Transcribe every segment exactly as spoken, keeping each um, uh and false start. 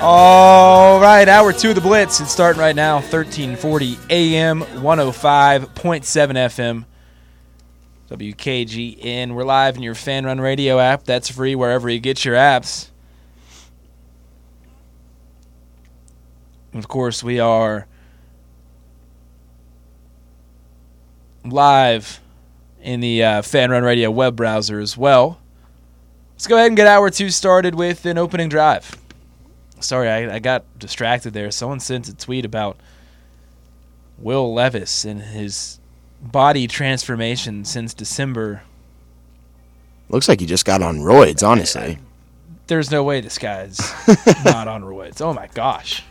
All right, hour two of the Blitz. It's starting right now, thirteen forty A M, one oh five point seven F M, W K G N. We're live in your Fan Run Radio app. That's free wherever you get your apps. And of course, we are live in the uh, Fan Run Radio web browser as well. Let's go ahead and get hour two started with an opening drive. Sorry, I, I got distracted there. Someone sent a tweet about Will Levis and his body transformation since December. Looks like he just got on roids, honestly. I, there's no way this guy's not on roids. Oh, my gosh.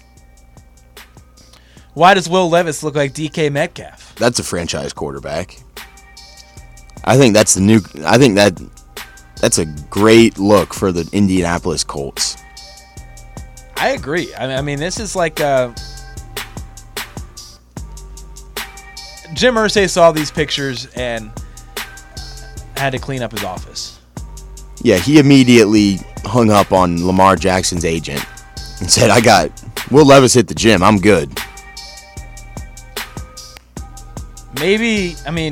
Why does Will Levis look like D K Metcalf? That's a franchise quarterback. I think that's the new. I think that that's a great look for the Indianapolis Colts. I agree. I mean, this is like uh, Jim Irsay saw these pictures and had to clean up his office. Yeah, he immediately hung up on Lamar Jackson's agent and said, "I got Will Levis hit the gym. I'm good." Maybe, I mean,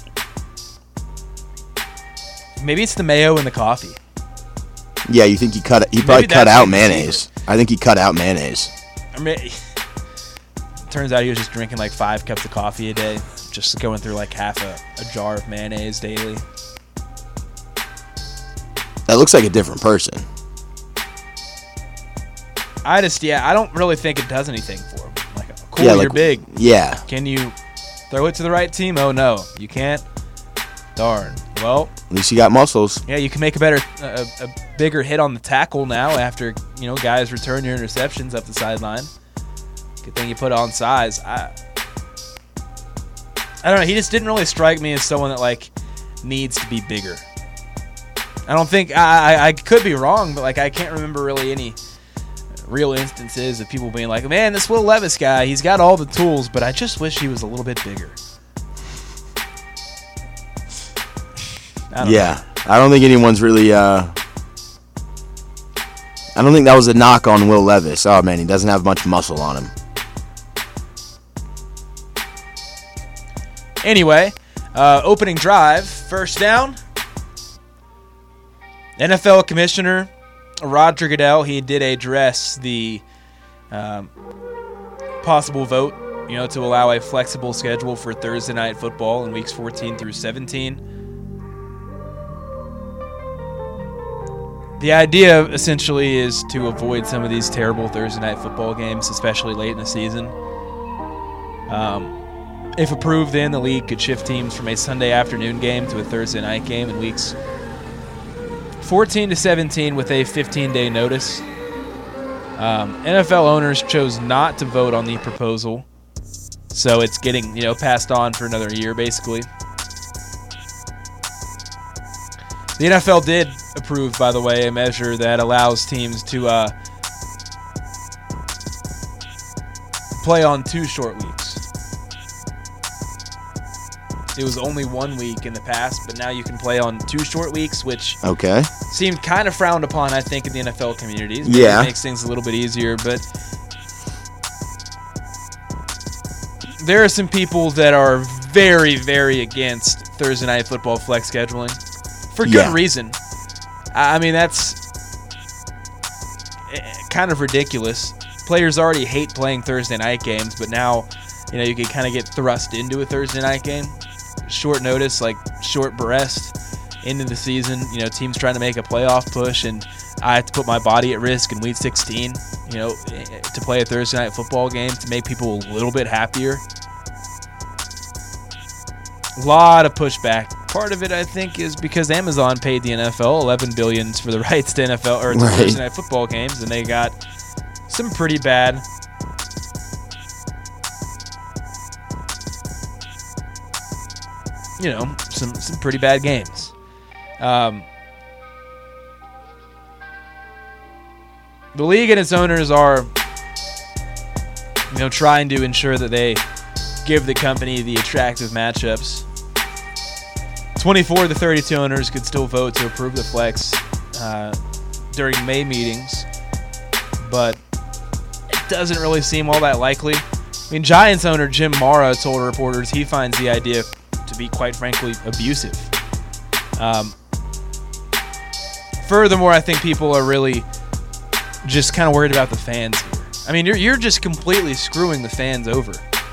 maybe it's the mayo and the coffee. Yeah, you think he cut? He probably cut out mayonnaise. I think he cut out mayonnaise. I mean, turns out he was just drinking like five cups of coffee a day, just going through like half a, a jar of mayonnaise daily. That looks like a different person. I just, yeah, I don't really think it does anything for him. Like, cool, yeah, you're like, big. Yeah. Can you throw it to the right team? Oh, no, you can't. Darn. Well, at least you got muscles. Yeah, you can make a better, a, a bigger hit on the tackle now after, you know, guys return your interceptions up the sideline. Good thing you put on size. I, I don't know. He just didn't really strike me as someone that, like, needs to be bigger. I don't think, I, I, I could be wrong, but, like, I can't remember really any real instances of people being like, man, this Will Levis guy, he's got all the tools, but I just wish he was a little bit bigger. I yeah, know. I don't think anyone's really. Uh, I don't think that was a knock on Will Levis. Oh man, he doesn't have much muscle on him. Anyway, uh, opening drive, first down. N F L Commissioner Roger Goodell, he did address the um, possible vote, you know, to allow a flexible schedule for Thursday night football in weeks fourteen through seventeen. The idea, essentially, is to avoid some of these terrible Thursday night football games, especially late in the season. Um, if approved, then the league could shift teams from a Sunday afternoon game to a Thursday night game in weeks fourteen to seventeen with a fifteen-day notice. Um, N F L owners chose not to vote on the proposal, so it's getting, you know, passed on for another year, basically. The N F L did approve, by the way, a measure that allows teams to uh, play on two short weeks. It was only one week in the past, but now you can play on two short weeks, which okay. seemed kind of frowned upon, I think, in the N F L communities. Yeah. It makes things a little bit easier, but there are some people that are very, very against Thursday night football flex scheduling. For good yeah. reason. I mean, that's kind of ridiculous. Players already hate playing Thursday night games, but now, you know, you can kind of get thrust into a Thursday night game. Short notice, like short burst into the season. You know, teams trying to make a playoff push, and I have to put my body at risk in week sixteen, you know, to play a Thursday night football game to make people a little bit happier. A lot of pushback. Part of it, I think, is because Amazon paid the N F L eleven billion dollars for the rights to N F L or to right. Thursday night football games, and they got some pretty bad, you know, some some pretty bad games. Um, the league and its owners are, you know, trying to ensure that they give the company the attractive matchups. twenty-four of the thirty-two owners could still vote to approve the flex uh, during May meetings, but it doesn't really seem all that likely. I mean, Giants owner Jim Mara told reporters he finds the idea to be, quite frankly, abusive. Um, furthermore, I think people are really just kind of worried about the fans here. I mean, you're you're just completely screwing the fans over.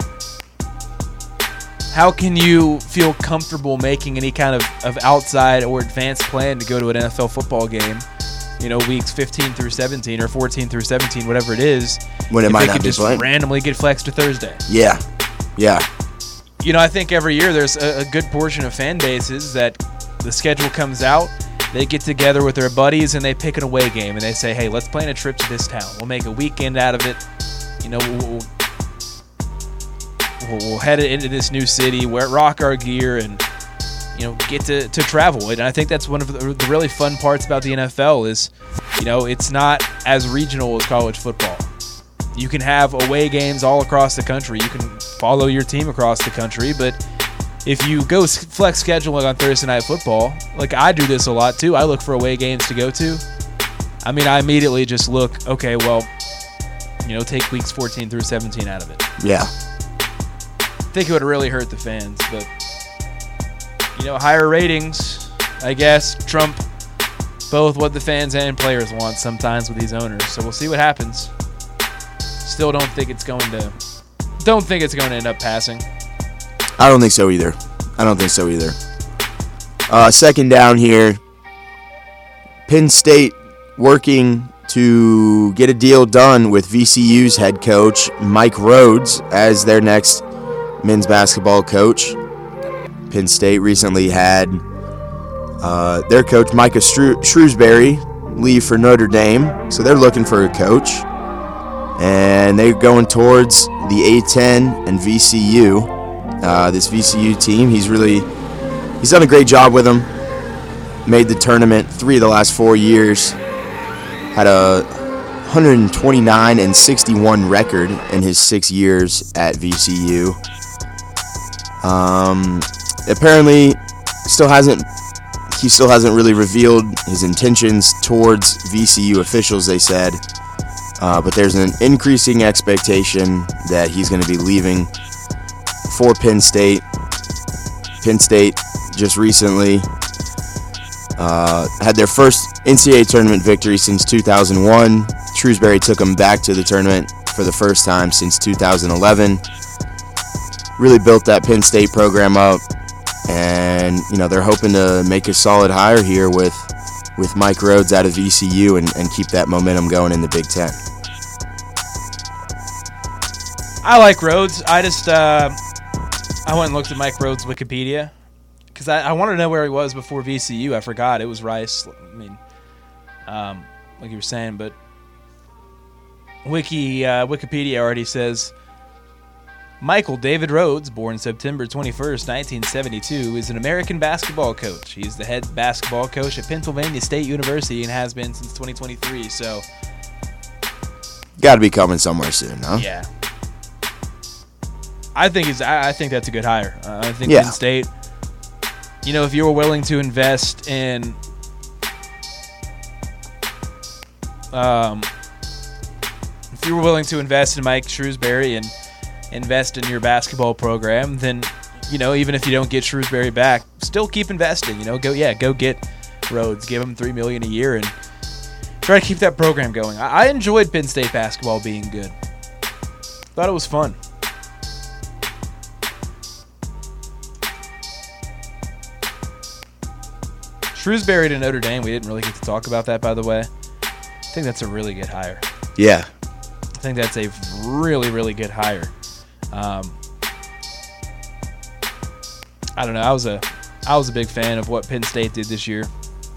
How can you feel comfortable making any kind of, of outside or advanced plan to go to an N F L football game, you know, weeks fifteen through seventeen or fourteen through seventeen, whatever it is, when it might they not could be just playing. randomly get flexed to Thursday? Yeah, yeah. You know, I think every year there's a, a good portion of fan bases that the schedule comes out, they get together with their buddies and they pick an away game and they say, hey, let's plan a trip to this town. We'll make a weekend out of it. You know, we'll, we'll, we'll, we'll head into this new city, wear rock our gear, and you know, get to, to travel. And I think that's one of the, the really fun parts about the N F L is, you know, it's not as regional as college football. You can have away games all across the country. You can follow your team across the country, but if you go flex scheduling on Thursday Night Football, like I do this a lot too, I look for away games to go to. I mean, I immediately just look, okay, well, you know, take weeks fourteen through seventeen out of it. Yeah. I think it would really hurt the fans, but, you know, higher ratings, I guess, trump both what the fans and players want sometimes with these owners. So we'll see what happens. Still don't think it's going to don't think it's going to end up passing. I don't think so either. I don't think so either. Uh, second down here. Penn State working to get a deal done with V C U's head coach, Mike Rhodes, as their next men's basketball coach. Penn State recently had uh, their coach, Micah Shrew- Shrewsbury, leave for Notre Dame. So they're looking for a coach. And they're going towards the A ten and V C U. Uh, this V C U team, he's really, he's done a great job with them. Made the tournament three of the last four years. Had a one twenty-nine and sixty-one record in his six years at V C U. Um, apparently, still hasn't, he still hasn't really revealed his intentions towards V C U officials, they said. Uh, but there's an increasing expectation that he's going to be leaving for Penn State. Penn State just recently uh, had their first N C double A tournament victory since two thousand one. Shrewsbury took them back to the tournament for the first time since two thousand eleven. Really built that Penn State program up, and you know they're hoping to make a solid hire here with with Mike Rhodes out of V C U and, and keep that momentum going in the Big Ten. I like Rhodes. I just uh, I went and looked at Mike Rhodes' Wikipedia because I, I wanted to know where he was before V C U. I forgot it was Rice. I mean, um, like you were saying, but Wiki uh, Wikipedia already says Michael David Rhodes, born September twenty-first, nineteen seventy-two, is an American basketball coach. He's the head basketball coach at Pennsylvania State University and has been since twenty twenty-three. So, got to be coming somewhere soon, huh? Yeah. I think he's. I think that's a good hire. Uh, I think yeah. Penn State. You know, if you were willing to invest in, um, if you were willing to invest in Mike Shrewsbury and invest in your basketball program, then you know, even if you don't get Shrewsbury back, still keep investing. You know, go yeah, go get Rhodes, give him three million dollars a year, and try to keep that program going. I, I enjoyed Penn State basketball being good. Thought it was fun. Shrewsbury to Notre Dame, we didn't really get to talk about that, by the way. I think that's a really good hire. Yeah. I think that's a really, really good hire. Um, I don't know. I was a, I was a big fan of what Penn State did this year.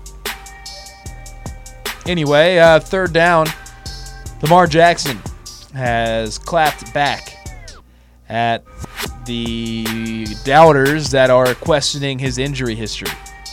Anyway, uh, third down, Lamar Jackson has clapped back at the doubters that are questioning his injury history.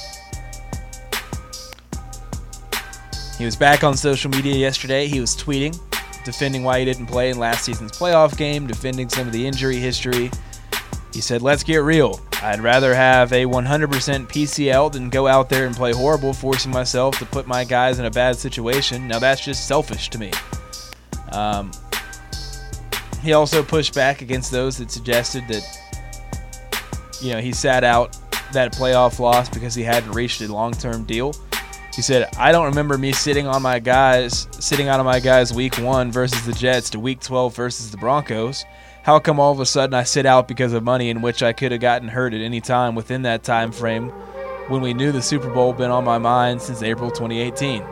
He was back on social media yesterday. He was tweeting, defending why he didn't play in last season's playoff game, defending some of the injury history. He said, let's get real. I'd rather have a one hundred percent P C L than go out there and play horrible, forcing myself to put my guys in a bad situation. Now that's just selfish to me. Um, he also pushed back against those that suggested that, you know, he sat out that playoff loss because he hadn't reached a long-term deal. He said, I don't remember me sitting on my guys, sitting out of my guys week one versus the Jets to week twelve versus the Broncos. How come all of a sudden I sit out because of money in which I could have gotten hurt at any time within that time frame when we knew the Super Bowl had been on my mind since April twenty eighteen?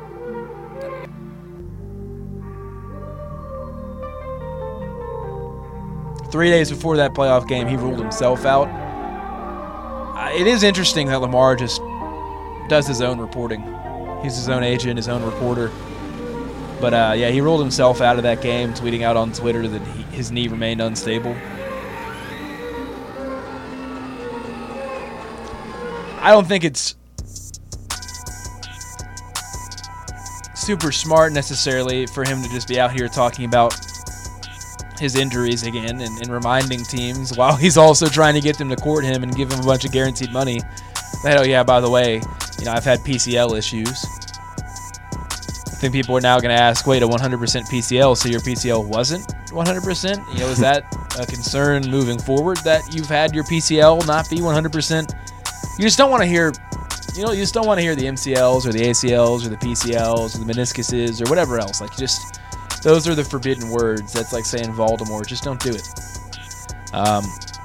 Three days before that playoff game, he ruled himself out. It is interesting that Lamar just does his own reporting. He's his own agent, his own reporter. But, uh, yeah, he ruled himself out of that game, tweeting out on Twitter that he, his knee remained unstable. I don't think it's super smart necessarily for him to just be out here talking about his injuries again and, and reminding teams while he's also trying to get them to court him and give him a bunch of guaranteed money. That, oh, yeah, by the way, you know, I've had P C L issues. I think people are now going to ask, wait, a one hundred percent P C L, so your P C L wasn't one hundred percent? You know, is that a concern moving forward that you've had your P C L not be one hundred percent? You just don't want to hear, you know, you just don't want to hear the M C Ls or the A C Ls or the P C Ls or the meniscuses or whatever else. Like, just, those are the forbidden words. That's like saying Voldemort. Just don't do it. Um,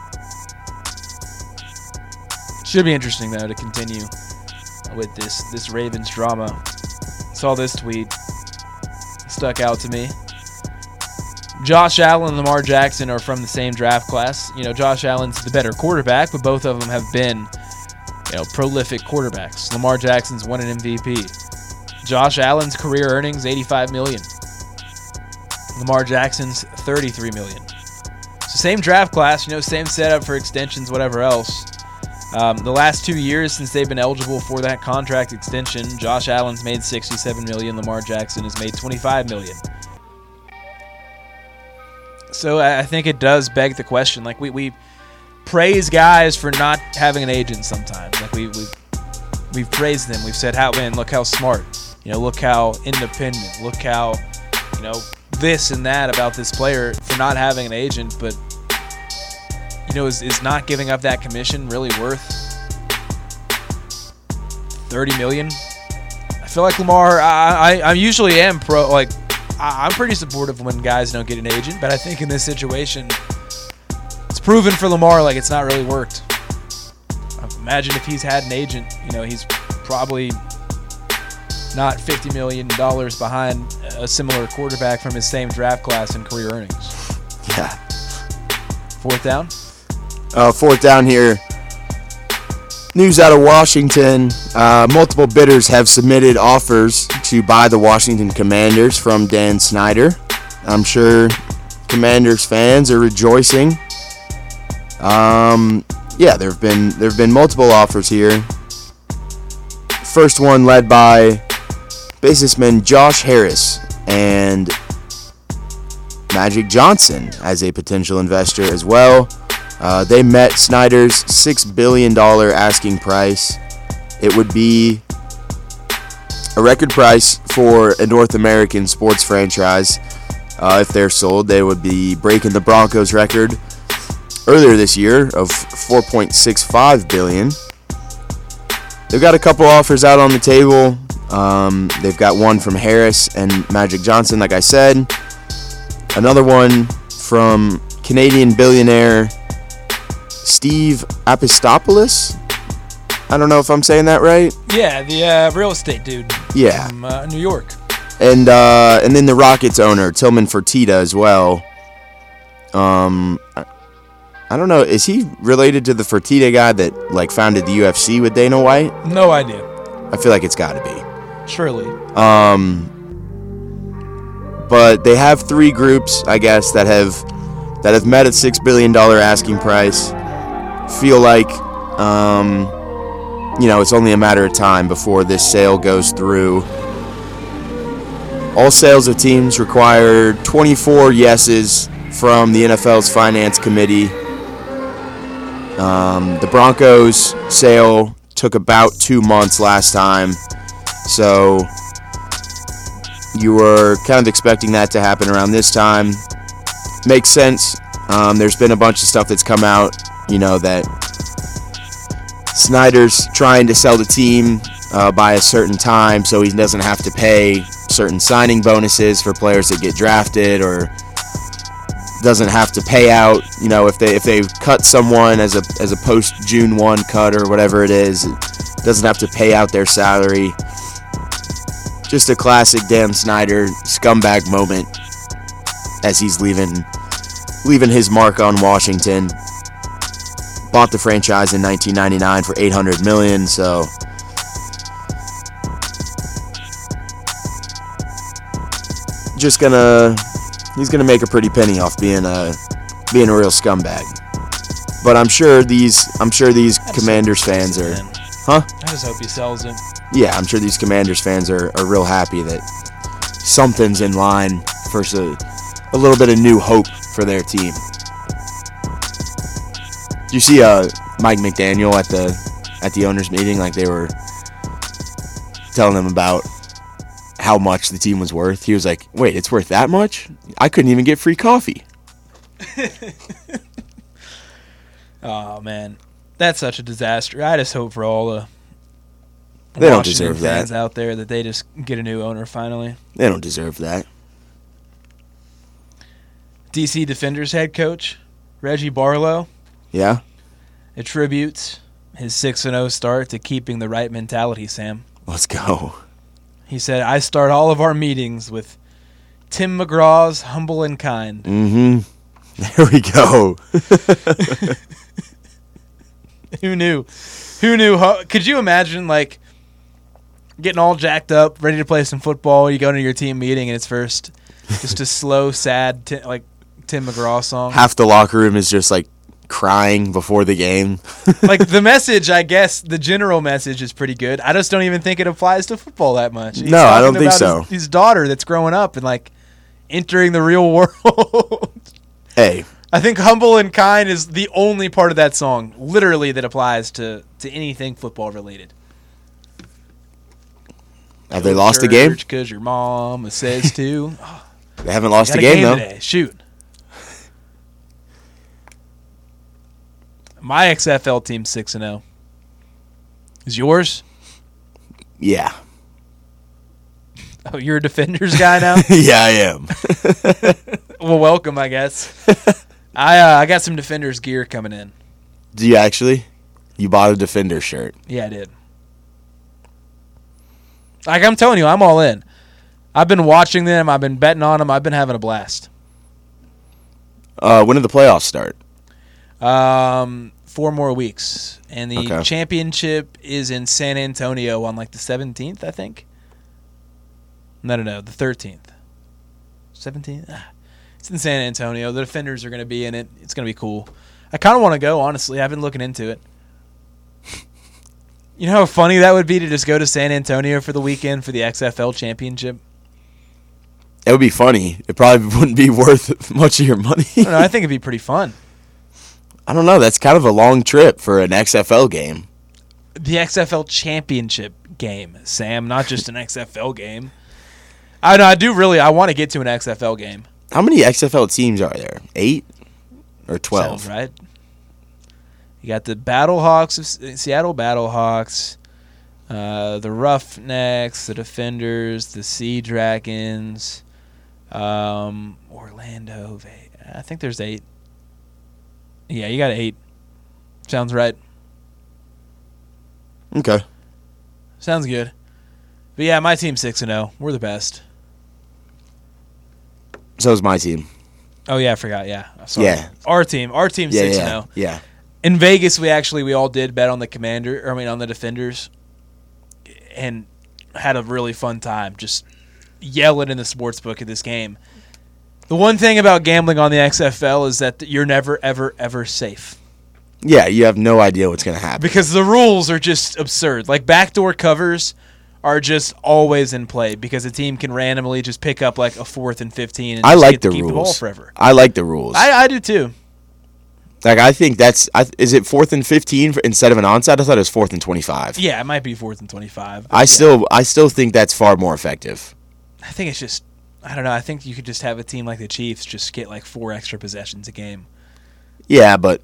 should be interesting, though, to continue with this this Ravens drama. Saw this tweet. Stuck out to me. Josh Allen and Lamar Jackson are from the same draft class. You know, Josh Allen's the better quarterback, but both of them have been, you know, prolific quarterbacks. Lamar Jackson's won an M V P. Josh Allen's career earnings, eighty-five million dollars. Lamar Jackson's, thirty-three million dollars. So same draft class, you know, same setup for extensions, whatever else. Um, the last two years since they've been eligible for that contract extension, Josh Allen's made sixty-seven million dollars. Lamar Jackson has made twenty-five million dollars. So I think it does beg the question. Like, we, we praise guys for not having an agent sometimes. Like, we, we've, we've praised them. We've said, how, man, look how smart. You know, look how independent. Look how, you know, this and that about this player for not having an agent. But, you know, is, is not giving up that commission really worth thirty million dollars? I feel like Lamar, I, I, I usually am pro, like, I, I'm pretty supportive when guys don't get an agent, but I think in this situation, it's proven for Lamar like it's not really worked. Imagine if he's had an agent, you know, he's probably not fifty million dollars behind a similar quarterback from his same draft class and career earnings. Yeah. Fourth down? Uh, fourth down here. News out of Washington. Uh, multiple bidders have submitted offers to buy the Washington Commanders from Dan Snyder. I'm sure Commanders fans are rejoicing. Um, yeah, there have been there have been multiple offers here. First one led by businessman Josh Harris and Magic Johnson as a potential investor as well. Uh, they met Snyder's six billion dollars asking price. It would be a record price for a North American sports franchise. Uh, if they're sold, they would be breaking the Broncos record earlier this year of four point six five billion dollars. They've got a couple offers out on the table. Um, they've got one from Harris and Magic Johnson, like I said. Another one from Canadian billionaire Steve Apostopoulos. I don't know if I'm saying that right. Yeah, the uh, real estate dude. Yeah. From uh, New York. And uh, and then the Rockets owner, Tillman Fertitta, as well. Um, I, I don't know. Is he related to the Fertitta guy that like founded the U F C with Dana White? No idea. I feel like it's got to be. Surely. Um, but they have three groups, I guess, that have that have met at six billion dollars asking price. Feel like, um, you know, it's only a matter of time before this sale goes through. All sales of teams require twenty-four yeses from the N F L's Finance Committee. Um, the Broncos sale took about two months last time. So You were kind of expecting that to happen around this time. Makes sense. Um, there's been a bunch of stuff that's come out, you know, that Snyder's trying to sell the team uh, by a certain time so he doesn't have to pay certain signing bonuses for players that get drafted, or doesn't have to pay out, you know, if they if they cut someone as a as a post June first cut or whatever it is, it doesn't have to pay out their salary. Just a classic Dan Snyder scumbag moment as he's leaving leaving his mark on Washington. Bought the franchise in nineteen ninety-nine for eight hundred million dollars, so just gonna he's gonna make a pretty penny off being a being a real scumbag. But I'm sure these I'm sure these Commanders fans are, huh? I just hope he sells it. Yeah, I'm sure these Commanders fans are, are real happy that something's in line for a, a little bit of new hope for their team. Did you see uh, Mike McDaniel at the at the owners' meeting? Like, they were telling them about how much the team was worth. He was like, "Wait, it's worth that much? I couldn't even get free coffee." Oh man, that's such a disaster. I just hope for all the they don't Washington deserve fans that. out there that they just get a new owner finally. They don't deserve that. D C Defenders head coach Reggie Barlow Yeah. attributes his six and oh start to keeping the right mentality, Sam. Let's go. He said, "I start all of our meetings with Tim McGraw's humble and kind." Mm-hmm. There we go. Who knew? Who knew? How, could you imagine, like, getting all jacked up, ready to play some football? You go into your team meeting and it's first just a slow, sad, t- like Tim McGraw song. Half the locker room is just like crying before the game. Like, the message, I guess, the general message is pretty good. I just don't even think it applies to football that much. He's No, I talking don't think about so. His, his daughter that's growing up and, like, entering the real world. Hey, I think humble and kind is the only part of that song, literally, that applies to, to anything football related. have they lost a game? Because your mom says to. Oh, They haven't lost got a game, though. Today. Shoot. My X F L team's six and oh. Is yours? Yeah. Oh, you're a Defenders guy now? Yeah, I am. Well, welcome, I guess. I uh, I got some Defenders gear coming in. Do you actually? You bought a Defender shirt. Yeah, I did. Like, I'm telling you, I'm all in. I've been watching them. I've been betting on them. I've been having a blast. Uh, when did the playoffs start? Um, four more weeks. And the Okay. championship is in San Antonio on, like, the seventeenth, I think. No, no, no, the thirteenth. seventeenth? Ah, it's in San Antonio. The Defenders are going to be in it. It's going to be cool. I kind of want to go, honestly. I've been looking into it. You know how funny that would be to just go to San Antonio for the weekend for the X F L championship? It would be funny. It probably wouldn't be worth much of your money. I don't know. I think it'd be pretty fun. I don't know. That's kind of a long trip for an X F L game. The X F L championship game, Sam, not just an X F L game. I know. I do really. I want to get to an X F L game. How many X F L teams are there? Eight or twelve? Sounds right. You got the Battlehawks of S- Seattle Battlehawks, uh, the Roughnecks, the Defenders, the Sea Dragons, um, Orlando. I think there's eight. Yeah, you got eight. Sounds right. Okay. Sounds good. But yeah, my team's six and zero. We're the best. So is my team. Oh yeah, I forgot. Yeah, sorry. Yeah. Our team. Our team's Yeah, six yeah, and zero. yeah. In Vegas, we actually we all did bet on the Commander. Or I mean, on the Defenders, and had a really fun time just yelling in the sports book at this game. The one thing about gambling on the X F L is that you're never, ever, ever safe. Yeah, you have no idea what's going to happen. Because the rules are just absurd. Like, backdoor covers are just always in play because a team can randomly just pick up, like, a fourth and fifteen and I just like get to the keep rules. the ball forever. I like the rules. I, I do, too. Like, I think that's I, – is it fourth and fifteen for, instead of an onside? I thought it was fourth and twenty-five. Yeah, it might be fourth and twenty-five. I yeah. still I still think that's far more effective. think it's just, I don't know. I think you could just have a team like the Chiefs just get like four extra possessions a game. Yeah, but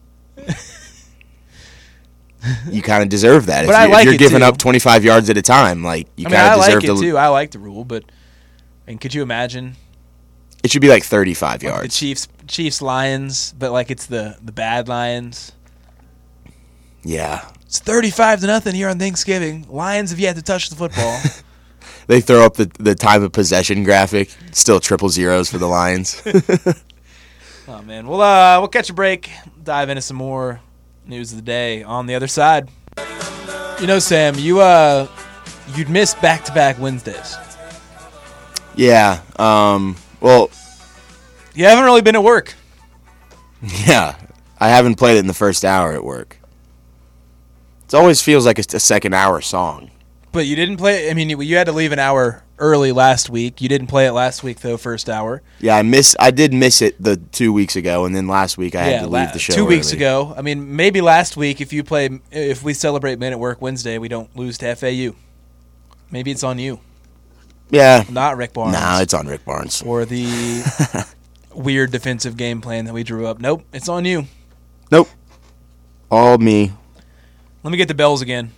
you kind of deserve that. But if I you, like if you're it giving too. up twenty-five yards at a time, like you I mean, kind I of deserve like it to. too. I like the rule, but and could you imagine It should be like thirty-five like yards. the Chiefs, Chiefs Lions, but like it's the the bad Lions. Yeah. It's thirty-five to nothing here on Thanksgiving. Lions have yet to touch the football. They throw up the, the time of possession graphic. Still triple zeros for the Lions. Oh man, well, uh, we'll catch a break. Dive into some more news of the day on the other side. You know, Sam, you uh, you'd miss back-to-back Wednesdays. Yeah. Um. Well. You haven't really been at work. Yeah. I haven't played it in the first hour at work. It always feels like it's a second hour song. But you didn't play it. I mean, you, you had to leave an hour early last week. You didn't play it last week, though, first hour. Yeah, I miss. I did miss it the two weeks ago, and then last week I yeah, had to leave la- the show two weeks early. ago. I mean, maybe last week if you play, if we celebrate Men at Work Wednesday, we don't lose to F A U. Maybe it's on you, Yeah. not Rick Barnes. Nah, it's on Rick Barnes. Or the weird defensive game plan that we drew up. Nope, it's on you. Nope. All me. Let me get the bells again.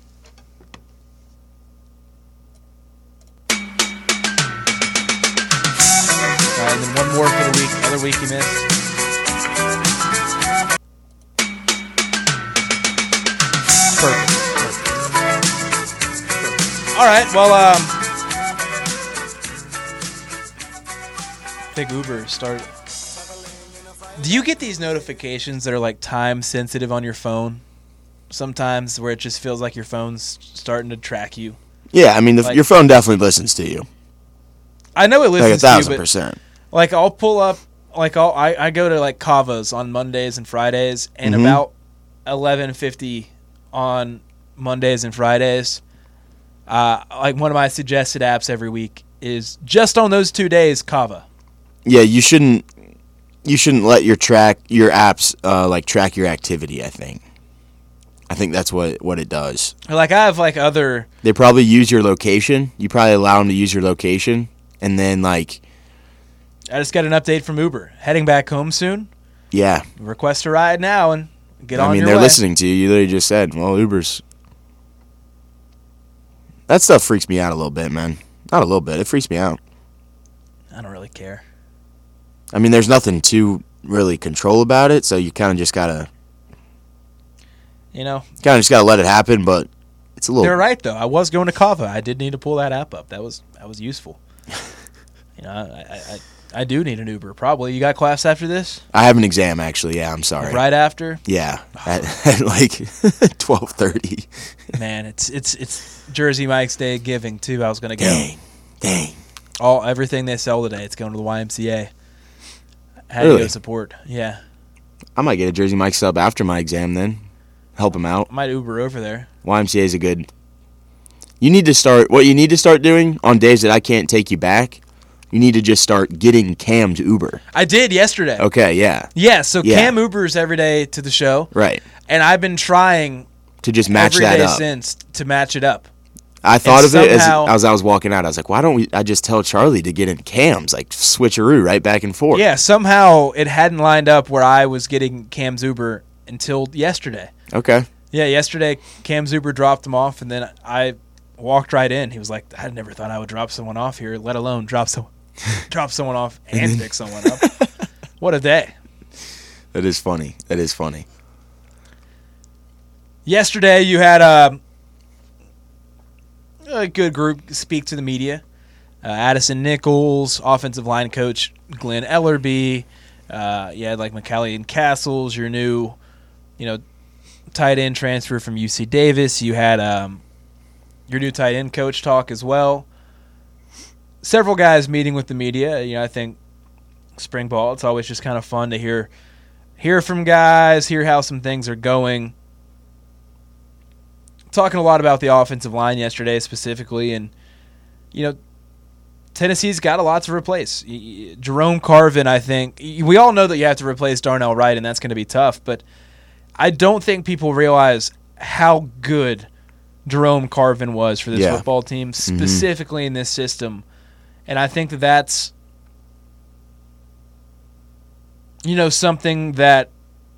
All right, and then one more for the week. Other week you missed. Perfect. Perfect. All right. Well, um, I think Uber started. Do you get these notifications that are like time sensitive on your phone? Sometimes where it just feels like your phone's starting to track you. Yeah, I mean, the, Like- your phone definitely listens to you. I know it Like a listens to you, thousand but percent. like I'll pull up, like I'll, I I go to like Kava's on Mondays and Fridays, and Mhm. about eleven fifty on Mondays and Fridays, uh, like one of my suggested apps every week is just on those two days Kava. Yeah, you shouldn't. You shouldn't let your track your apps uh, like track your activity. I think. I think that's what what it does. Like I have like other. They probably use your location. You probably allow them to use your location, and then like, I just got an update from Uber. Heading back home soon. yeah. Request a ride now and get I on mean, your they're way. listening to you. You literally just said, "Well, Uber's." That stuff freaks me out a little bit, man. Not a little bit. It freaks me out. I don't really care. I mean, there's nothing to really control about it, so you kind of just gotta, You know, kind of just gotta let it happen. But it's a little. they're right though. I was going to Kava. I did need to pull that app up. That was that was useful. You know, I, I I I do need an Uber. Probably. You got class after this? I have an exam actually. Yeah, I'm sorry. Right after? Yeah, at, at like twelve thirty. Man, it's it's it's Jersey Mike's Day of Giving too. I was gonna go. Dang, dang. All everything they sell today, it's going to the Y M C A. Had to Really? go support. Yeah, I might get a Jersey Mike sub after my exam then. Help him out. I might Uber over there. Y M C A is a good. You need to start. What you need to start doing on days that I can't take you back, you need to just start getting Cam to Uber. I did yesterday. Okay, yeah, Yeah, so Yeah. Cam Ubers every day to the show, right. and I've been trying To just match every that day up. since to match it up. I thought And of it as, somehow- as I was walking out. I was like, why don't we? I just tell Charlie to get in Cam's, like switcheroo, right back and forth. Yeah, somehow it hadn't lined up where I was getting Cam's Uber until yesterday. Okay. Yeah, yesterday Cam's Uber dropped him off, and then I walked right in. He was like, "I never thought I would drop someone off here, let alone drop some, drop someone off and pick someone up." What a day! That is funny. That is funny. Yesterday you had a, a good group speak to the media. Uh, Addison Nichols, offensive line coach Glenn Ellerby. Uh, you had like McCallie and Castles, your new, you know, tight end transfer from U C Davis. You had um, your new tight end coach talk as well. Several guys meeting with the media. You know, I think spring ball, it's always just kind of fun to hear hear from guys, hear how some things are going. Talking a lot about the offensive line yesterday specifically, and you know, Tennessee's got a lot to replace. Jerome Carvin, I think, we all know that you have to replace Darnell Wright, and that's going to be tough, but I don't think people realize how good Jerome Carvin was for this Yeah. football team, specifically in this system. And I think that that's, you know, something that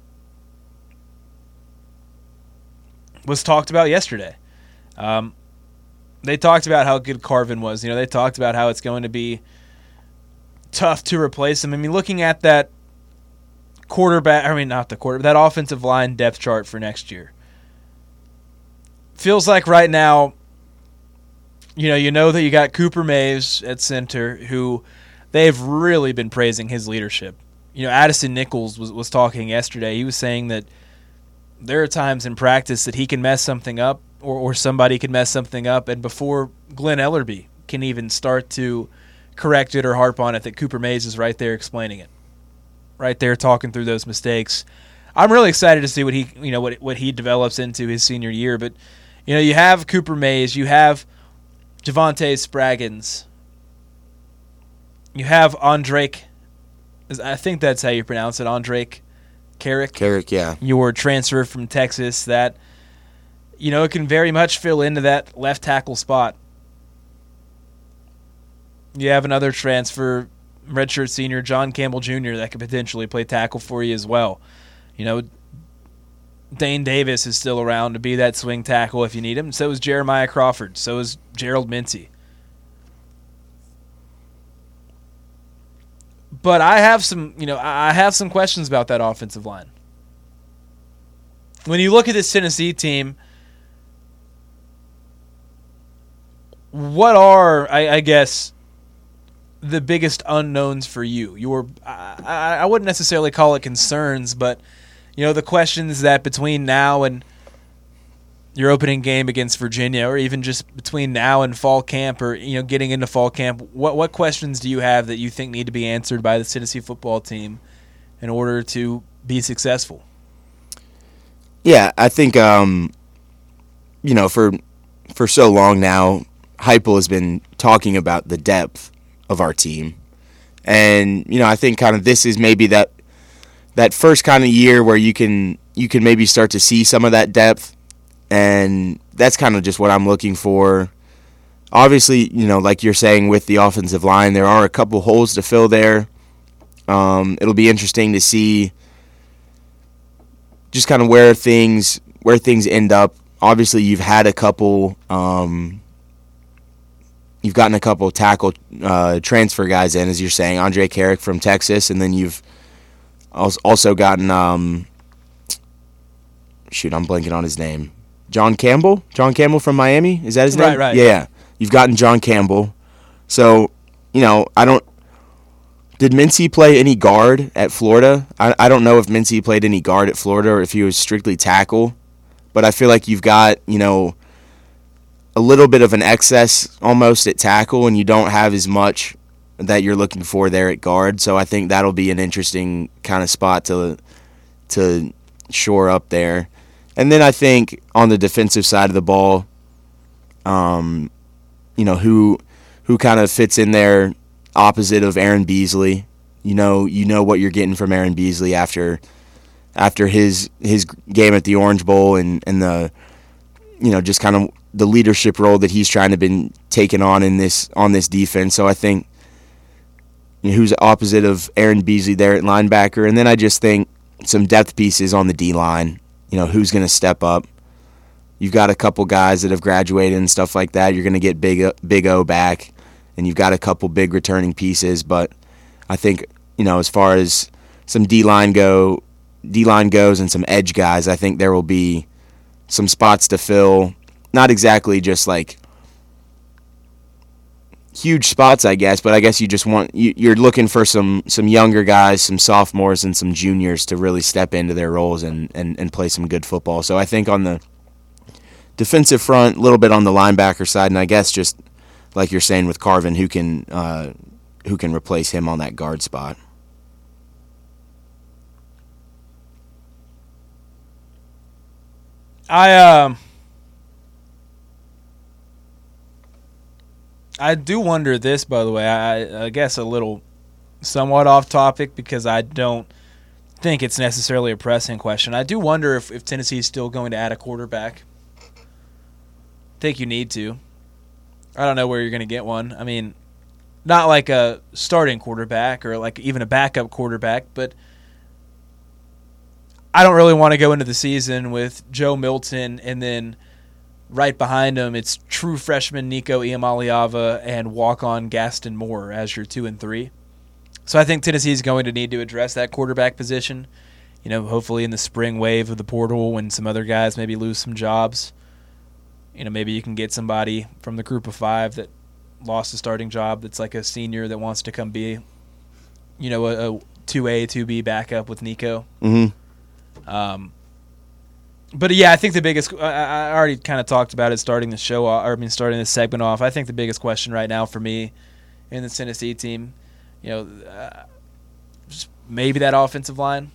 was talked about yesterday. Um, they talked about how good Carvin was. You know, they talked about how it's going to be tough to replace him. I mean, looking at that quarterback, I mean, not the quarter, that offensive line depth chart for next year. Feels like right now, you know, you know that you got Cooper Mays at center, who they've really been praising his leadership. You know, Addison Nichols was, was talking yesterday. He was saying that there are times in practice that he can mess something up, or, or somebody can mess something up, and before Glenn Ellerby can even start to correct it or harp on it, that Cooper Mays is right there explaining it, right there talking through those mistakes. I'm really excited to see what he, you know, what what he develops into his senior year. But you know, you have Cooper Mays, you have Javonte Spraggins, you have Andrake. I think that's how you pronounce it, Andrake Carrick. Carrick, yeah. Your transfer from Texas that, you know, it can very much fill into that left tackle spot. You have another transfer, redshirt senior John Campbell Junior that could potentially play tackle for you as well. You know, Dane Davis is still around to be that swing tackle if you need him. So is Jeremiah Crawford. So is Gerald Mincy. But I have some, you know, I have some questions about that offensive line. When you look at this Tennessee team, what are, I, I guess, the biggest unknowns for you? Your, I, I wouldn't necessarily call it concerns, but you know, the questions that between now and your opening game against Virginia, or even just between now and fall camp, or you know, getting into fall camp, what what questions do you have that you think need to be answered by the Tennessee football team in order to be successful? Yeah, I think um, you know, for for so long now, Heupel has been talking about the depth of our team, and you know, I think kind of this is maybe that that first kind of year where you can you can maybe start to see some of that depth. And that's kind of just what I'm looking for. Obviously, you know, like you're saying with the offensive line, there are a couple holes to fill there. Um, it'll be interesting to see just kind of where things where things end up. Obviously, you've had a couple, um, you've gotten a couple tackle uh, transfer guys in, as you're saying, Andre Carrick from Texas, and then you've also gotten, um, shoot, I'm blanking on his name. John Campbell? John Campbell from Miami? Is that his name? Right, right. Yeah. You've gotten John Campbell. So, you know, I don't... Did Mincy play any guard at Florida? I, I don't know if Mincy played any guard at Florida or if he was strictly tackle. But I feel like you've got, you know, a little bit of an excess almost at tackle, and you don't have as much that you're looking for there at guard. So I think that'll be an interesting kind of spot to to shore up there. And then I think on the defensive side of the ball, um, you know, who who kind of fits in there opposite of Aaron Beasley. You know, you know what you're getting from Aaron Beasley after after his his game at the Orange Bowl and, and the you know, just kind of the leadership role that he's trying to been taking on in this on this defense. So I think, you know, who's opposite of Aaron Beasley there at linebacker, and then I just think some depth pieces on the D-line. You know, who's going to step up? You've got a couple guys that have graduated and stuff like that. You're going to get Big O, Big O back, and you've got a couple big returning pieces. But I think, you know, as far as some D-line go, D-line goes and some edge guys, I think there will be some spots to fill. Not exactly just like huge spots, I guess, but I guess you just want you, you're looking for some some younger guys, some sophomores and some juniors to really step into their roles and, and, and play some good football. So I think on the defensive front, a little bit on the linebacker side, and I guess just like you're saying with Carvin, who can uh, who can replace him on that guard spot. I um. I do wonder this, by the way. I, I guess a little somewhat off topic because I don't think it's necessarily a pressing question. I do wonder if, if Tennessee is still going to add a quarterback. I think you need to. I don't know where you're going to get one. I mean, not like a starting quarterback or like even a backup quarterback, but I don't really want to go into the season with Joe Milton and then right behind him it's true freshman Nico Iamaleava and walk-on Gaston Moore as your two and three. So I think Tennessee's going to need to address that quarterback position. You know, hopefully in the spring wave of the portal when some other guys maybe lose some jobs. You know, maybe you can get somebody from the group of five that lost a starting job that's like a senior that wants to come be, you know, a, a two A, two B backup with Nico. Mm-hmm. Um, but, yeah, I think the biggest – I already kind of talked about it starting the show – or I mean starting this segment off. I think the biggest question right now for me in the Tennessee team, you know, uh, just maybe that offensive line.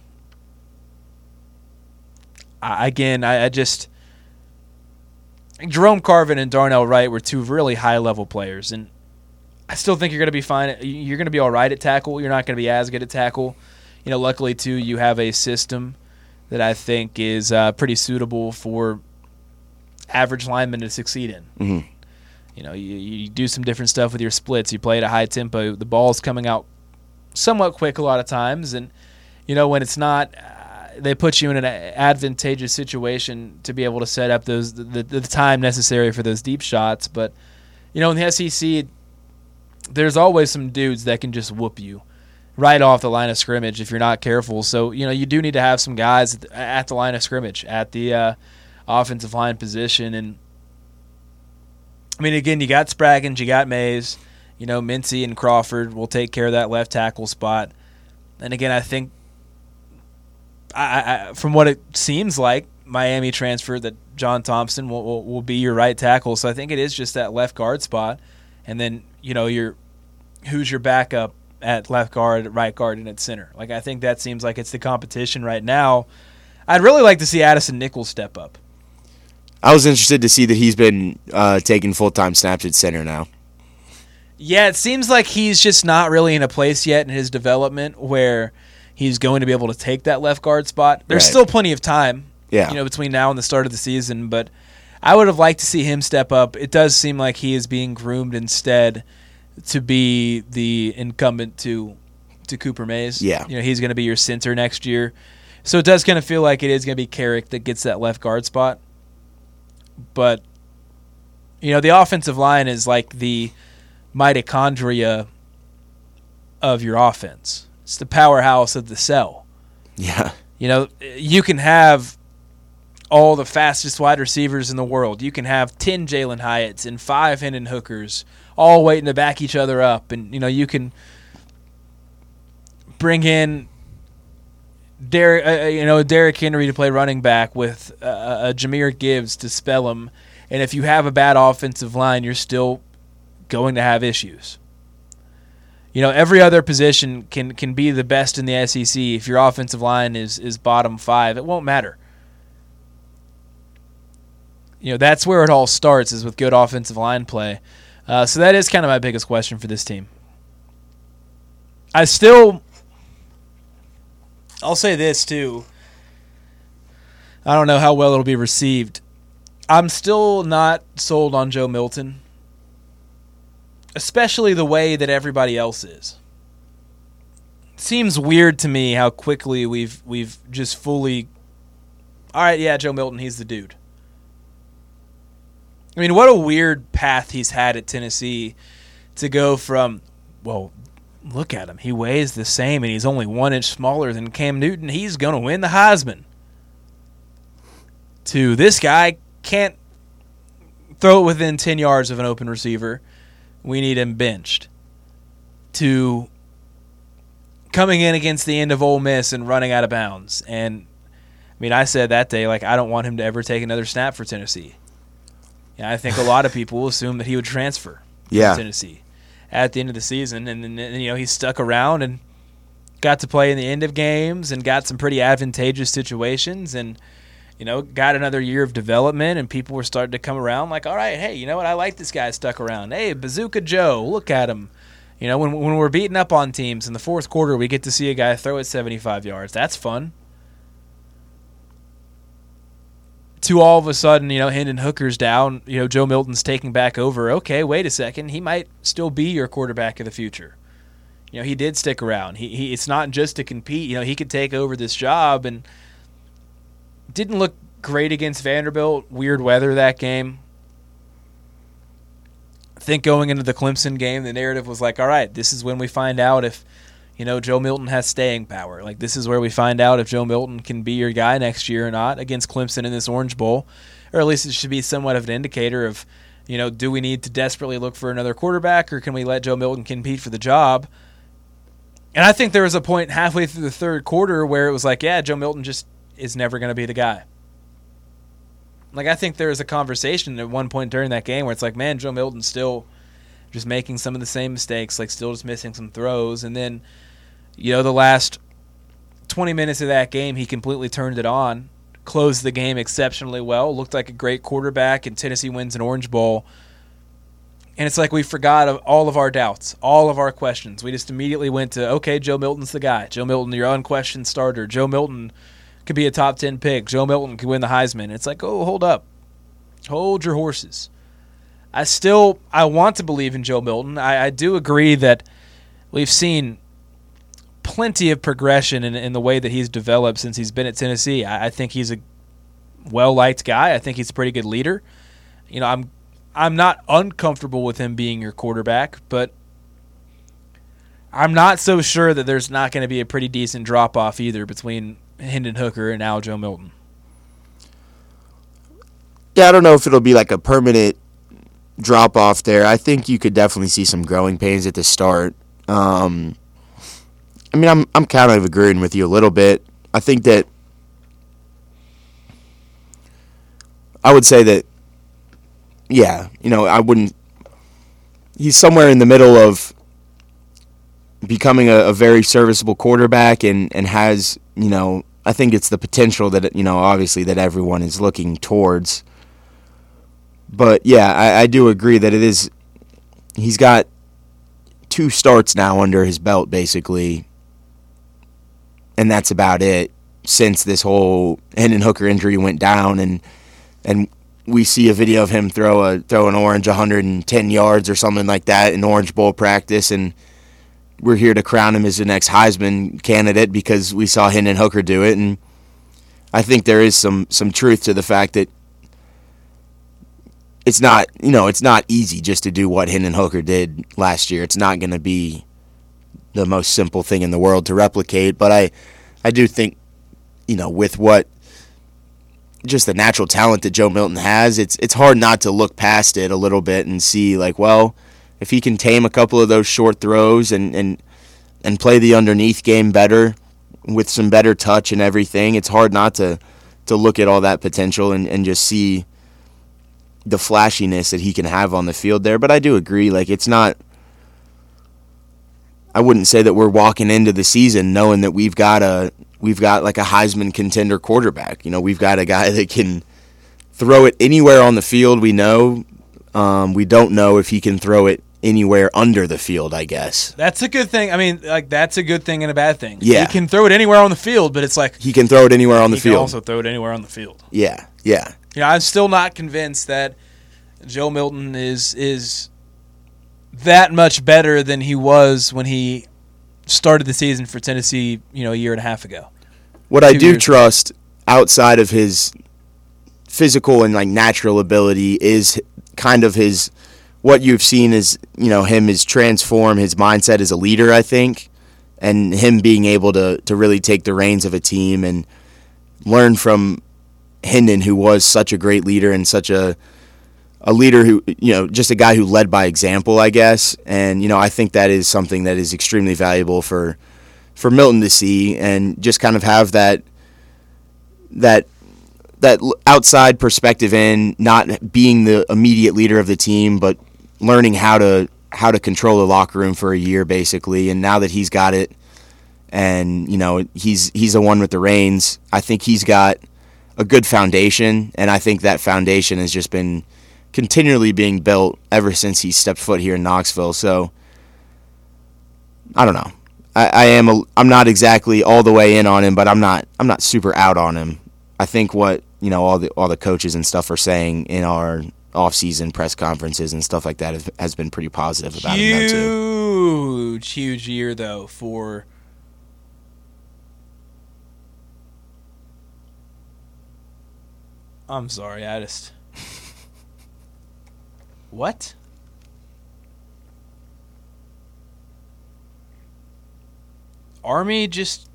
I, again, I, I just – Jerome Carvin and Darnell Wright were two really high-level players, and I still think you're going to be fine. You're going to be all right at tackle. You're not going to be as good at tackle. You know, luckily, too, you have a system that I think is uh, pretty suitable for average linemen to succeed in. Mm-hmm. You know, you, you do some different stuff with your splits. You play at a high tempo. The ball's coming out somewhat quick a lot of times, and, you know, when it's not – they put you in an advantageous situation to be able to set up those the, the time necessary for those deep shots. But, you know, in the S E C, there's always some dudes that can just whoop you right off the line of scrimmage if you're not careful. So, you know, you do need to have some guys at the line of scrimmage, at the uh, offensive line position. And, I mean, again, you got Spraggins, you got Mays, you know, Mincy and Crawford will take care of that left tackle spot. And, again, I think, I, I, from what it seems like, Miami transfer that John Thompson will, will will be your right tackle. So I think it is just that left guard spot, and then you know your who's your backup at left guard, right guard, and at center. Like I think that seems like it's the competition right now. I'd really like to see Addison Nichols step up. I was interested to see that he's been uh, taking full time snaps at center now. Yeah, it seems like he's just not really in a place yet in his development where he's going to be able to take that left guard spot. There's right. still plenty of time, yeah. you know, between now and the start of the season, but I would have liked to see him step up. It does seem like he is being groomed instead to be the incumbent to to Cooper Mays. Yeah. You know, he's going to be your center next year. So it does kind of feel like it is going to be Carrick that gets that left guard spot. But, you know, the offensive line is like the mitochondria of your offense. It's the powerhouse of the cell. Yeah. You know, you can have all the fastest wide receivers in the world. You can have ten Jalen Hyatts and five Hendon Hookers all waiting to back each other up. And, you know, you can bring in Derek, uh, you know, Derrick Henry to play running back with uh, a Jahmyr Gibbs to spell him. And if you have a bad offensive line, you're still going to have issues. You know, every other position can, can be the best in the S E C. If your offensive line is, is bottom five, it won't matter. You know, that's where it all starts, is with good offensive line play. Uh, so that is kind of my biggest question for this team. I still, I'll say this too. I don't know how well it'll be received. I'm still not sold on Joe Milton, especially the way that everybody else is. It seems weird to me how quickly we've we've just fully, all right, yeah, Joe Milton, he's the dude. I mean, what a weird path he's had at Tennessee to go from, well, look at him. He weighs the same, and he's only one inch smaller than Cam Newton. He's going to win the Heisman. To this guy can't throw it within ten yards of an open receiver. We need him benched. To coming in against the end of Ole Miss and running out of bounds. And, I mean, I said that day, like, I don't want him to ever take another snap for Tennessee. Yeah, I think a lot of people will assume that he would transfer yeah. to Tennessee at the end of the season. And, and, and, you know, he stuck around and got to play in the end of games and got some pretty advantageous situations and, you know, got another year of development, and people were starting to come around like, all right, hey, you know what, I like this guy stuck around. Hey, Bazooka Joe, look at him. You know, when when we're beating up on teams in the fourth quarter, we get to see a guy throw it seventy-five yards. That's fun. to all of a sudden, you know, Hendon Hooker's down, you know, Joe Milton's taking back over. Okay, wait a second. He might still be your quarterback of the future. You know, he did stick around. He, he It's not just to compete. You know, he could take over this job, and didn't look great against Vanderbilt. Weird weather that game. I think going into the Clemson game, the narrative was like, all right, this is when we find out if, you know, Joe Milton has staying power. Like, this is where we find out if Joe Milton can be your guy next year or not against Clemson in this Orange Bowl. Or at least it should be somewhat of an indicator of, you know, do we need to desperately look for another quarterback, or can we let Joe Milton compete for the job? And I think there was a point halfway through the third quarter where it was like, yeah, Joe Milton just is never going to be the guy. Like, I think there was a conversation at one point during that game where it's like, man, Joe Milton's still just making some of the same mistakes, like still just missing some throws. And then, you know, the last twenty minutes of that game, he completely turned it on, closed the game exceptionally well, looked like a great quarterback, and Tennessee wins an Orange Bowl. And it's like we forgot of all of our doubts, all of our questions. We just immediately went to, okay, Joe Milton's the guy. Joe Milton, your unquestioned starter. Joe Milton could be a top ten pick. Joe Milton could win the Heisman. It's like, oh, hold up. Hold your horses. I still, I want to believe in Joe Milton. I, I do agree that we've seen plenty of progression in, in the way that he's developed since he's been at Tennessee. I, I think he's a well-liked guy. I think he's a pretty good leader. You know, I'm I'm not uncomfortable with him being your quarterback, but I'm not so sure that there's not going to be a pretty decent drop-off either between Hendon Hooker and now Joe Milton. Yeah, I don't know if it'll be like a permanent drop-off there. I think you could definitely see some growing pains at the start. Um, I mean, I'm I'm kind of agreeing with you a little bit. I think that I would say that, yeah, you know, I wouldn't. He's somewhere in the middle of becoming a, a very serviceable quarterback, and, and has, you know, I think it's the potential that, you know, obviously that everyone is looking towards. But yeah, I, I do agree that it is. He's got two starts now under his belt, basically, and that's about it since this whole Hendon Hooker injury went down, and and. We see a video of him throw a throw an orange one hundred ten yards or something like that in Orange Bowl practice, and we're here to crown him as the next Heisman candidate because we saw Hendon Hooker do it. And I think there is some some truth to the fact that it's not, you know, it's not easy just to do what Hendon Hooker did last year. It's not going to be the most simple thing in the world to replicate, but I I do think, you know, with what just the natural talent that Joe Milton has, it's it's hard not to look past it a little bit and see, like, well, if he can tame a couple of those short throws and, and, and play the underneath game better with some better touch and everything, it's hard not to, to look at all that potential and, and just see the flashiness that he can have on the field there. But I do agree, like, it's not, I wouldn't say that we're walking into the season knowing that we've got a We've got like a Heisman contender quarterback. You know, we've got a guy that can throw it anywhere on the field, we know. Um, we don't know if he can throw it anywhere under the field, I guess. That's a good thing. I mean, like, that's a good thing and a bad thing. Yeah. He can throw it anywhere on the field, but it's like... He can throw it anywhere on the he field. He can also throw it anywhere on the field. Yeah, yeah. You know, I'm still not convinced that Joe Milton is is that much better than he was when he started the season for Tennessee, you know, a year and a half ago. What I do trust outside of his physical and like natural ability is kind of his, what you've seen is, you know, him is transform his mindset as a leader, I think, and him being able to to really take the reins of a team and learn from Hendon, who was such a great leader and such a a leader who, you know, just a guy who led by example, I guess. And, you know, I think that is something that is extremely valuable for for Milton to see, and just kind of have that that that outside perspective in, not being the immediate leader of the team, but learning how to how to control the locker room for a year, basically. And now that he's got it, and, you know, he's he's the one with the reins, I think he's got a good foundation, and I think that foundation has just been continually being built ever since he stepped foot here in Knoxville. So I don't know. I, I am a, I'm not exactly all the way in on him, but I'm not I'm not super out on him. I think what you know, all the all the coaches and stuff are saying in our off-season press conferences and stuff like that has, has been pretty positive about huge, him, though, too. Huge, huge year, though, for – I'm sorry, I just – what? Army just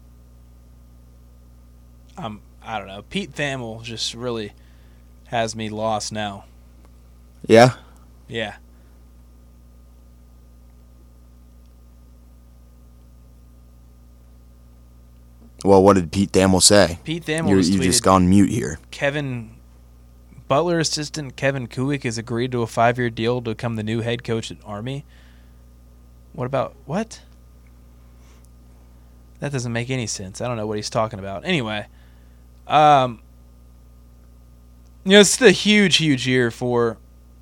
– um, I don't know. Pete Thamel just really has me lost now. Yeah? Yeah. Well, what did Pete Thamel say? Pete Thamel You're, just you've tweeted, just gone mute here. Kevin Butler assistant Kevin Kuick has agreed to a five-year deal to become the new head coach at Army. What about what? That doesn't make any sense. I don't know what he's talking about. Anyway, um, you know, it's a huge, huge year for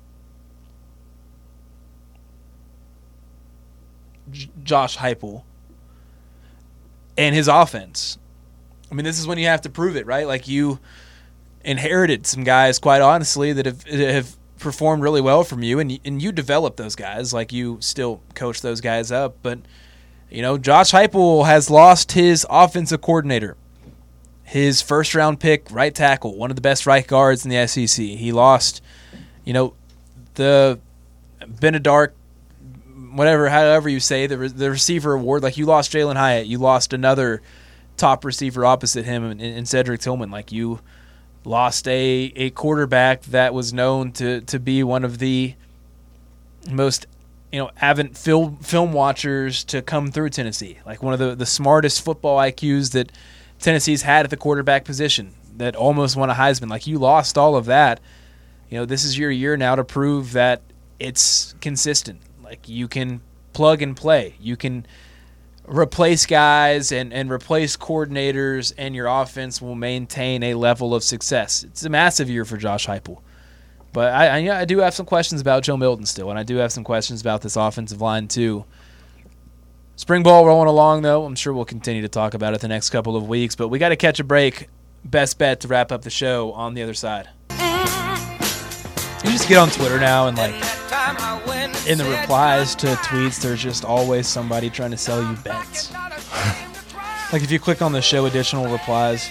J- Josh Heupel and his offense. I mean, this is when you have to prove it, right? Like, you inherited some guys, quite honestly, that have have performed really well from you, and and you developed those guys. Like, you still coach those guys up, but you know, Josh Heupel has lost his offensive coordinator, his first round pick, right tackle, one of the best right guards in the S E C. He lost, you know, the Benedark, whatever, however you say, the the receiver award. Like, you lost Jalen Hyatt, you lost another top receiver opposite him in, in Cedric Tillman. Like, you lost a, a quarterback that was known to, to be one of the most, you know, avid film film watchers to come through Tennessee. Like, one of the, the smartest football I Qs that Tennessee's had at the quarterback position, that almost won a Heisman. Like, you lost all of that. You know, this is your year now to prove that it's consistent. Like, you can plug and play. You can replace guys and, and replace coordinators, and your offense will maintain a level of success. It's a massive year for Josh Heupel. But I, I, yeah, I do have some questions about Joe Milton still, and I do have some questions about this offensive line too. Spring ball rolling along, though. I'm sure we'll continue to talk about it the next couple of weeks, but we got to catch a break. Best bet to wrap up the show on the other side. You just get on Twitter now, and like in the replies to tweets, there's just always somebody trying to sell you bets. Like, if you click on the show additional replies,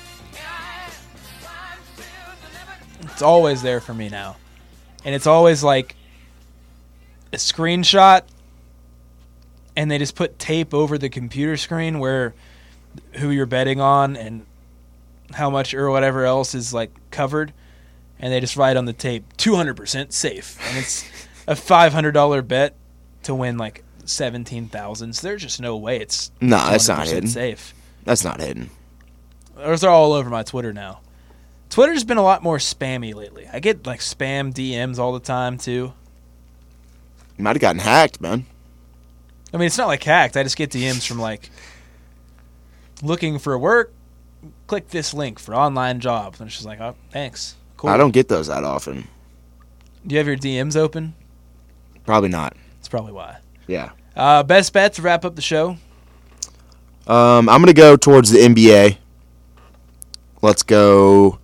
it's always there for me now. And it's always like a screenshot, and they just put tape over the computer screen where who you're betting on and how much or whatever else is like covered, and they just write on the tape two hundred percent safe, and it's a five hundred dollars bet to win like seventeen thousand dollars. So there's just no way it's no, that's not hidden. Safe. That's not hidden. Those are all over my Twitter now. Twitter's been a lot more spammy lately. I get like spam D Ms all the time too. You might have gotten hacked, man. I mean, it's not like hacked. I just get D Ms from like looking for work. Click this link for online jobs, and it's just like, oh, thanks. Cool. I don't get those that often. Do you have your D Ms open? Probably not. That's probably why. Yeah. Uh, best bet to wrap up the show? Um, I'm going to go towards the N B A. Let's go.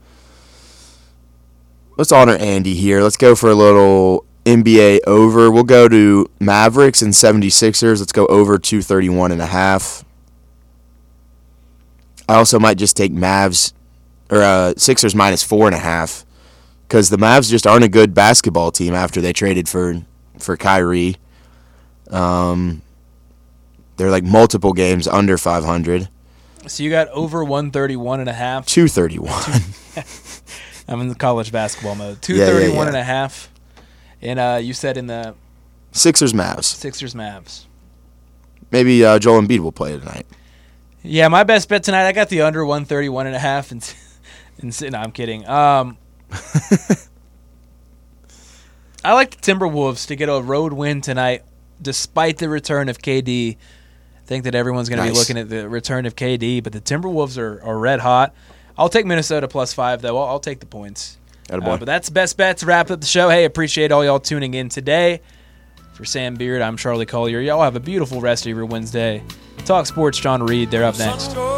Let's honor Andy here. Let's go for a little N B A over. We'll go to Mavericks and seventy-sixers. Let's go over two thirty-one and a half. I also might just take Mavs or uh, Sixers minus four and a half, because the Mavs just aren't a good basketball team after they traded for for Kyrie. Um, they're like multiple games under five hundred. So you got over one thirty-one and a half. two thirty-one. I'm in the college basketball mode. two thirty-one yeah, yeah, yeah. and a half. And uh, you said in the Sixers Mavs. Sixers Mavs. Maybe uh, Joel Embiid will play tonight. Yeah, my best bet tonight, I got the under one thirty-one and a half. And, and no, I'm kidding. Um, I like the Timberwolves to get a road win tonight, despite the return of K D. I think that everyone's going to nice. be looking at the return of K D, but the Timberwolves are, are red hot. I'll take Minnesota plus five, though. I'll, I'll take the points. Uh, but that's best bet to wrap up the show. Hey, appreciate all y'all tuning in today. For Sam Beard, I'm Charlie Collier. Y'all have a beautiful rest of your Wednesday. Talk Sports, John Reed. They're up next.